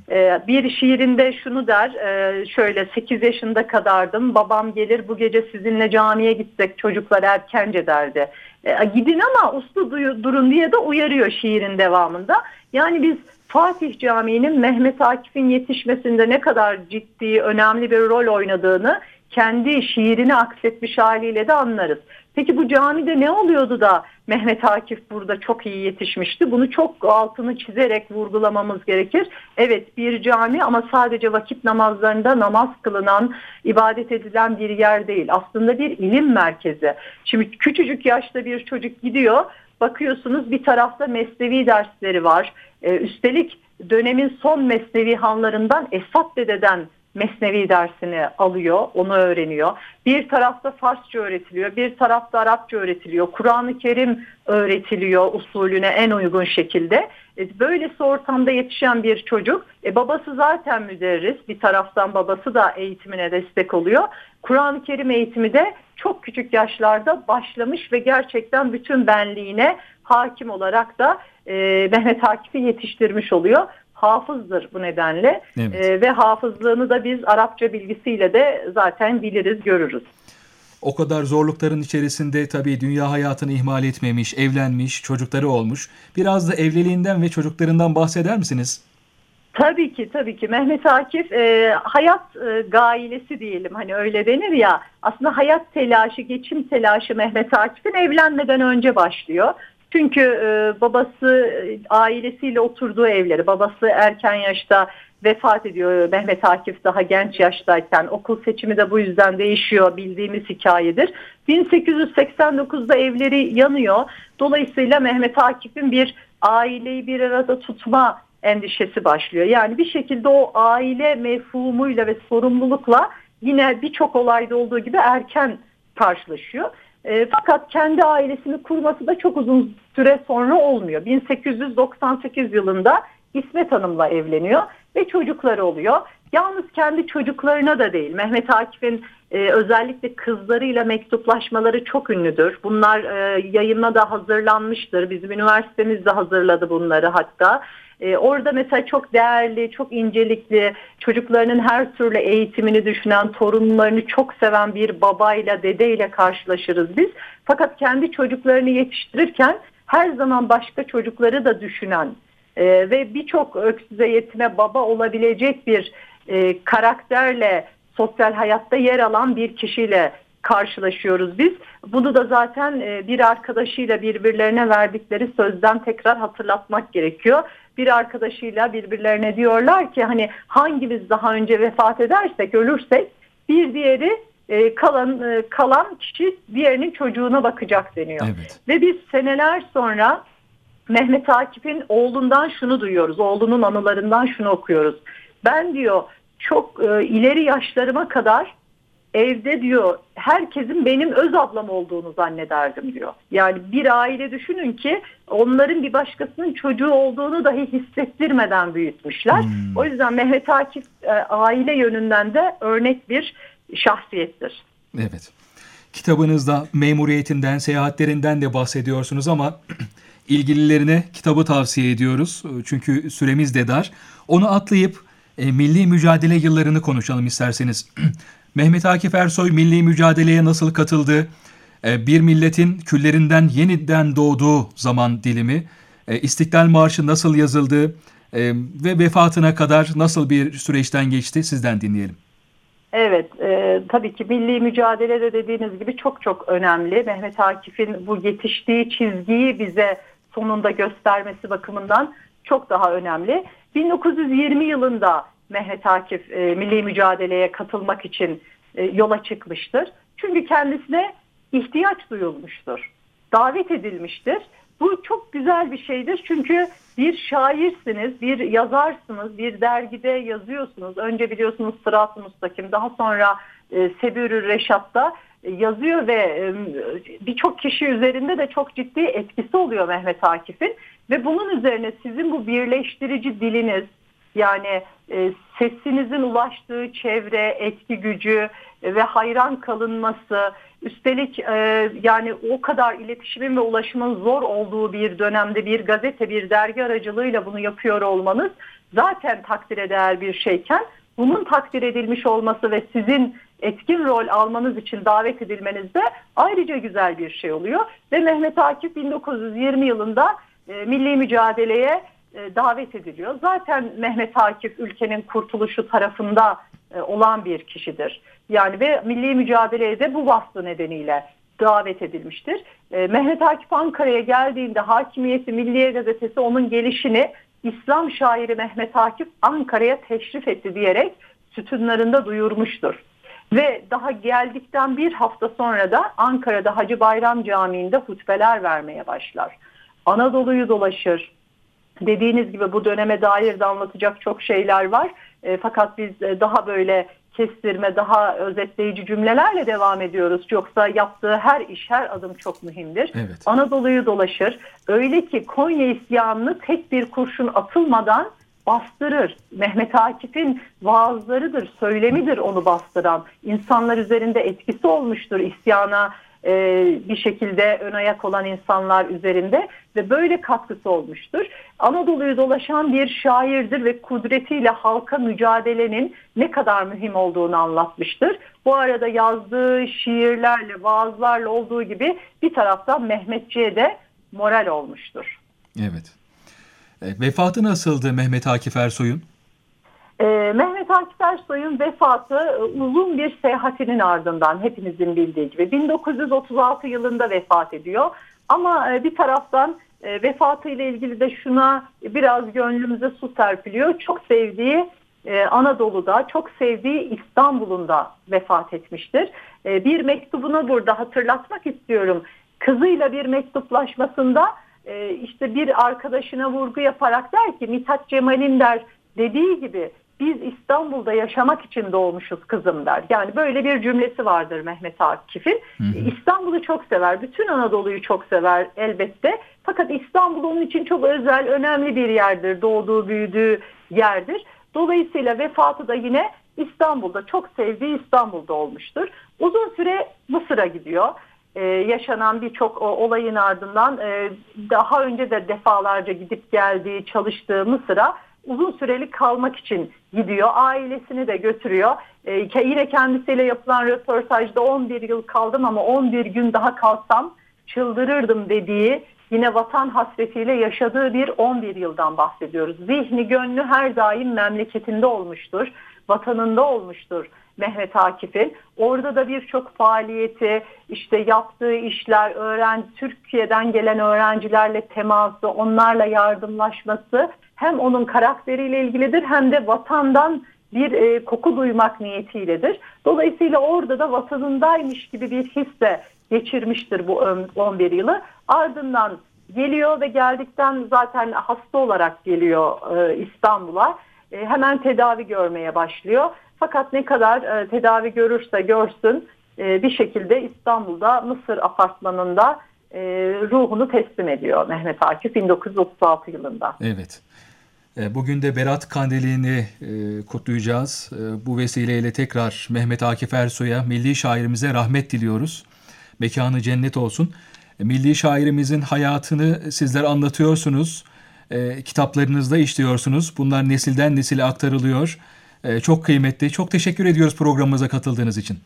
Bir şiirinde şunu der, şöyle 8 yaşında kadardım, babam gelir bu gece sizinle camiye gitsek çocuklar erkence derdi. Gidin ama uslu durun diye de uyarıyor şiirin devamında. Yani biz Fatih Camii'nin Mehmet Akif'in yetişmesinde ne kadar ciddi, önemli bir rol oynadığını kendi şiirini aksetmiş haliyle de anlarız. Peki bu camide ne oluyordu da Mehmet Akif burada çok iyi yetişmişti? Bunu çok altını çizerek vurgulamamız gerekir. Evet, bir cami ama sadece vakit namazlarında namaz kılınan, ibadet edilen bir yer değil. Aslında bir ilim merkezi. Şimdi küçücük yaşta bir çocuk gidiyor, bakıyorsunuz bir tarafta mesnevi dersleri var. Üstelik dönemin son mesnevi hanlarından Esat Dede'den mesnevi dersini alıyor, onu öğreniyor. Bir tarafta Farsça öğretiliyor, bir tarafta Arapça öğretiliyor. Kur'an-ı Kerim öğretiliyor usulüne en uygun şekilde. Böylesi ortamda yetişen bir çocuk, babası zaten müderris, bir taraftan babası da eğitimine destek oluyor. Kur'an-ı Kerim eğitimi de çok küçük yaşlarda başlamış ve gerçekten bütün benliğine hakim olarak da Mehmet Akif'i yetiştirmiş oluyor. Hafızdır bu nedenle. Evet. Ve hafızlığını da biz Arapça bilgisiyle de zaten biliriz, görürüz. O kadar zorlukların içerisinde tabii dünya hayatını ihmal etmemiş, evlenmiş, çocukları olmuş. Biraz da evliliğinden ve çocuklarından bahseder misiniz? Tabii ki Mehmet Akif hayat gailesi diyelim, hani öyle denir ya, aslında hayat telaşı, geçim telaşı Mehmet Akif'in evlenmeden önce başlıyor. Çünkü babası ailesiyle oturduğu evleri, babası erken yaşta vefat ediyor, Mehmet Akif daha genç yaştayken. Okul seçimi de bu yüzden değişiyor, bildiğimiz hikayedir. 1889'da evleri yanıyor. Dolayısıyla Mehmet Akif'in bir aileyi bir arada tutma endişesi başlıyor. Yani bir şekilde o aile mefhumuyla ve sorumlulukla yine birçok olayda olduğu gibi erken karşılaşıyor. Fakat kendi ailesini kurması da çok uzun süre sonra olmuyor. 1898 yılında İsmet Hanım'la evleniyor ve çocukları oluyor. Yalnız kendi çocuklarına da değil. Mehmet Akif'in özellikle kızlarıyla mektuplaşmaları çok ünlüdür. Bunlar yayına da hazırlanmıştır. Bizim üniversitemiz de hazırladı bunları hatta. Orada mesela çok değerli, çok incelikli, çocuklarının her türlü eğitimini düşünen, torunlarını çok seven bir babayla, dedeyle karşılaşırız biz. Fakat kendi çocuklarını yetiştirirken her zaman başka çocukları da düşünen ve birçok öksüze yetime baba olabilecek bir karakterle sosyal hayatta yer alan bir kişiyle karşılaşıyoruz biz. Bunu da zaten bir arkadaşıyla birbirlerine verdikleri sözden tekrar hatırlatmak gerekiyor. Bir arkadaşıyla birbirlerine diyorlar ki hani hangimiz daha önce vefat edersek, ölürsek bir diğeri kalan kişi diğerinin çocuğuna bakacak deniyor. Evet. Ve biz seneler sonra Mehmet Akif'in oğlundan şunu duyuyoruz. Oğlunun anılarından şunu okuyoruz. Ben diyor çok ileri yaşlarıma kadar evde diyor herkesin benim öz ablam olduğunu zannederdim diyor. Yani bir aile düşünün ki onların bir başkasının çocuğu olduğunu dahi hissettirmeden büyütmüşler. O yüzden Mehmet Akif aile yönünden de örnek bir şahsiyettir. Evet. Kitabınızda memuriyetinden, seyahatlerinden de bahsediyorsunuz ama ilgililerine kitabı tavsiye ediyoruz. Çünkü süremiz de dar. Onu atlayıp milli mücadele yıllarını konuşalım isterseniz. Mehmet Akif Ersoy milli mücadeleye nasıl katıldı? Bir milletin küllerinden yeniden doğduğu zaman dilimi, İstiklal Marşı nasıl yazıldı ve vefatına kadar nasıl bir süreçten geçti? Sizden dinleyelim. Evet, tabii ki milli mücadelede dediğiniz gibi çok çok önemli. Mehmet Akif'in bu yetiştiği çizgiyi bize sonunda göstermesi bakımından çok daha önemli. 1920 yılında Mehmet Akif milli mücadeleye katılmak için yola çıkmıştır. Çünkü kendisine ihtiyaç duyulmuştur. Davet edilmiştir. Bu çok güzel bir şeydir. Çünkü bir şairsiniz, bir yazarsınız, bir dergide yazıyorsunuz. Önce biliyorsunuz Sırat-ı Müstakim, daha sonra Sebür-ü Reşat'ta yazıyor ve birçok kişi üzerinde de çok ciddi etkisi oluyor Mehmet Akif'in. Ve bunun üzerine sizin bu birleştirici diliniz, yani sesinizin ulaştığı çevre, etki gücü ve hayran kalınması, üstelik yani o kadar iletişimin ve ulaşımın zor olduğu bir dönemde bir gazete, bir dergi aracılığıyla bunu yapıyor olmanız zaten takdire değer bir şeyken, bunun takdir edilmiş olması ve sizin etkin rol almanız için davet edilmeniz de ayrıca güzel bir şey oluyor. Ve Mehmet Akif 1920 yılında milli mücadeleye davet ediliyor. Zaten Mehmet Akif ülkenin kurtuluşu tarafında olan bir kişidir. Yani ve milli mücadeleye de bu vasfı nedeniyle davet edilmiştir. Mehmet Akif Ankara'ya geldiğinde Hakimiyeti Milliye Gazetesi onun gelişini İslam şairi Mehmet Akif Ankara'ya teşrif etti diyerek sütunlarında duyurmuştur. Ve daha geldikten bir hafta sonra da Ankara'da Hacı Bayram Camii'nde hutbeler vermeye başlar. Anadolu'yu dolaşır. Dediğiniz gibi bu döneme dair de anlatacak çok şeyler var. Fakat biz daha böyle kestirme, daha özetleyici cümlelerle devam ediyoruz. Yoksa yaptığı her iş, her adım çok mühimdir. Evet. Anadolu'yu dolaşır. Öyle ki Konya isyanını tek bir kurşun atılmadan bastırır. Mehmet Akif'in vaazlarıdır, söylemidir onu bastıran. İnsanlar üzerinde etkisi olmuştur isyana bir şekilde ön ayak olan insanlar üzerinde ve böyle katkısı olmuştur. Anadolu'yu dolaşan bir şairdir ve kudretiyle halka mücadelenin ne kadar mühim olduğunu anlatmıştır. Bu arada yazdığı şiirlerle, vaazlarla olduğu gibi bir taraftan Mehmetçiğe de moral olmuştur. Evet. Vefatı nasıldı Mehmet Akif Ersoy'un? Mehmet Akif Ersoy'un vefatı uzun bir seyahatinin ardından hepimizin bildiği gibi 1936 yılında vefat ediyor. Ama bir taraftan vefatıyla ilgili de şuna biraz gönlümüze su serpiliyor. Çok sevdiği Anadolu'da, çok sevdiği İstanbul'unda vefat etmiştir. Bir mektubunu burada hatırlatmak istiyorum. Kızıyla bir mektuplaşmasında işte bir arkadaşına vurgu yaparak der ki Mithat Cemal'in der dediği gibi biz İstanbul'da yaşamak için doğmuşuz kızım der. Yani böyle bir cümlesi vardır Mehmet Akif'in. İstanbul'u çok sever. Bütün Anadolu'yu çok sever elbette. Fakat İstanbul onun için çok özel, önemli bir yerdir. Doğduğu, büyüdüğü yerdir. Dolayısıyla vefatı da yine İstanbul'da, çok sevdiği İstanbul'da olmuştur. Uzun süre Mısır'a gidiyor. Yaşanan birçok olayın ardından daha önce de defalarca gidip geldiği, çalıştığı Mısır'a uzun süreli kalmak için gidiyor. Ailesini de götürüyor. Yine kendisiyle yapılan röportajda 11 yıl kaldım ama 11 gün daha kalsam çıldırırdım dediği, yine vatan hasretiyle yaşadığı bir 11 yıldan bahsediyoruz. Zihni, gönlü her daim memleketinde olmuştur, vatanında olmuştur Mehmet Akif'in. Orada da birçok faaliyeti, işte yaptığı işler, Türkiye'den gelen öğrencilerle teması, onlarla yardımlaşması hem onun karakteriyle ilgilidir hem de vatandan bir koku duymak niyetiyledir. Dolayısıyla orada da vatanındaymış gibi bir hisle geçirmiştir bu 11 yılı. Ardından geliyor ve geldikten zaten hasta olarak geliyor İstanbul'a. Hemen tedavi görmeye başlıyor. Fakat ne kadar tedavi görürse görsün bir şekilde İstanbul'da Mısır apartmanında ruhunu teslim ediyor Mehmet Akif 1936 yılında. Evet. Bugün de Berat Kandili'ni kutlayacağız. Bu vesileyle tekrar Mehmet Akif Ersoy'a, milli şairimize rahmet diliyoruz. Mekanı cennet olsun. Milli şairimizin hayatını sizler anlatıyorsunuz. Kitaplarınızda işliyorsunuz. Bunlar nesilden nesile aktarılıyor. Çok kıymetli. Çok teşekkür ediyoruz programımıza katıldığınız için.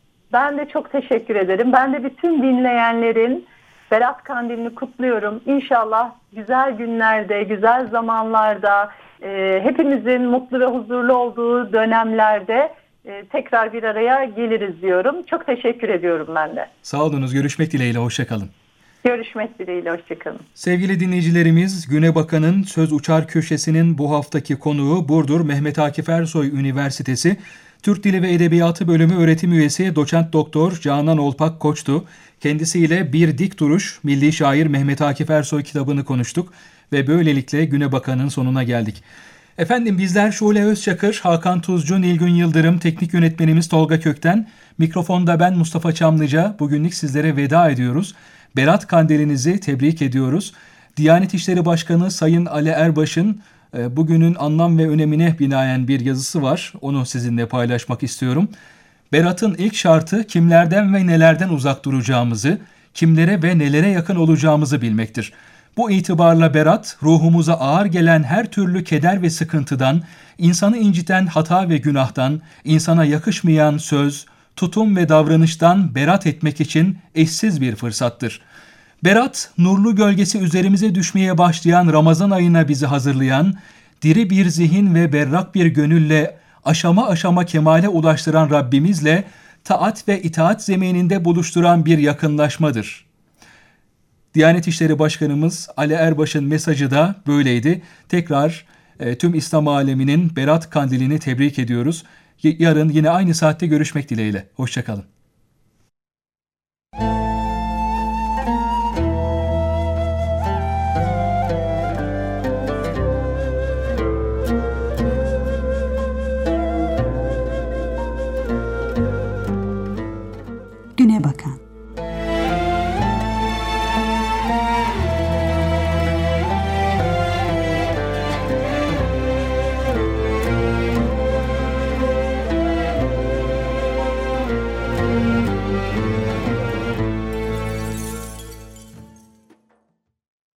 Ben de çok teşekkür ederim. Ben de bütün dinleyenlerin Berat Kandilini kutluyorum. İnşallah güzel günlerde, güzel zamanlarda, hepimizin mutlu ve huzurlu olduğu dönemlerde tekrar bir araya geliriz diyorum. Çok teşekkür ediyorum ben de. Sağ olunuz. Görüşmek dileğiyle. Hoşçakalın. Görüşmek dileğiyle. Hoşçakalın. Sevgili dinleyicilerimiz, Güne Bakan'ın Söz Uçar Köşesi'nin bu haftaki konuğu Burdur Mehmet Akif Ersoy Üniversitesi Türk Dili ve Edebiyatı Bölümü öğretim üyesi Doçent Doktor Canan Olpak Koç'tu. Kendisiyle Bir Dik Duruş, milli şair Mehmet Akif Ersoy kitabını konuştuk ve böylelikle Güne Bakan'ın sonuna geldik. Efendim bizler Şule Özçakır, Hakan Tuzcu, Nilgün Yıldırım, teknik yönetmenimiz Tolga Kökten, mikrofonda ben Mustafa Çamlıca, bugünlük sizlere veda ediyoruz. Berat Kandilinizi tebrik ediyoruz. Diyanet İşleri Başkanı Sayın Ali Erbaş'ın bugünün anlam ve önemine binaen bir yazısı var. Onu sizinle paylaşmak istiyorum. Berat'ın ilk şartı kimlerden ve nelerden uzak duracağımızı, kimlere ve nelere yakın olacağımızı bilmektir. Bu itibarla Berat, ruhumuza ağır gelen her türlü keder ve sıkıntıdan, insanı inciten hata ve günahtan, insana yakışmayan söz, tutum ve davranıştan berat etmek için eşsiz bir fırsattır. Berat, nurlu gölgesi üzerimize düşmeye başlayan Ramazan ayına bizi hazırlayan, diri bir zihin ve berrak bir gönülle aşama aşama kemale ulaştıran Rabbimizle taat ve itaat zemininde buluşturan bir yakınlaşmadır. Diyanet İşleri Başkanımız Ali Erbaş'ın mesajı da böyleydi. Tekrar tüm İslam aleminin Berat Kandili'ni tebrik ediyoruz. Yarın yine aynı saatte görüşmek dileğiyle. Hoşça kalın.